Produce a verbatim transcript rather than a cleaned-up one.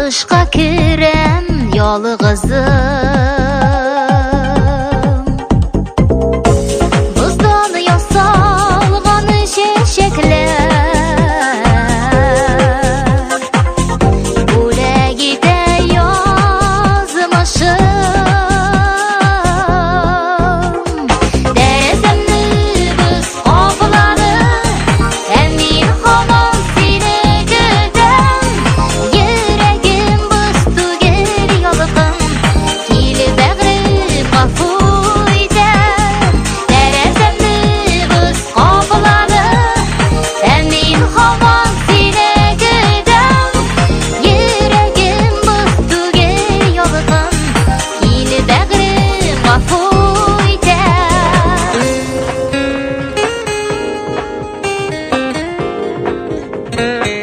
Кышка кирем ялгызым, буздан ясалган чәчәкләр, бүләгидә язмышым. Дәресемне боз капылады, һәм мин һаман сине көтәм. Йөрәгем боз түгел ялгым, килеп бәгърем гафу итәм. Дәресемне боз капылады, һәм мин һаман сине көтәм. Йөрәгем боз түгел ялгым, килеп бәгърем гафу итәм.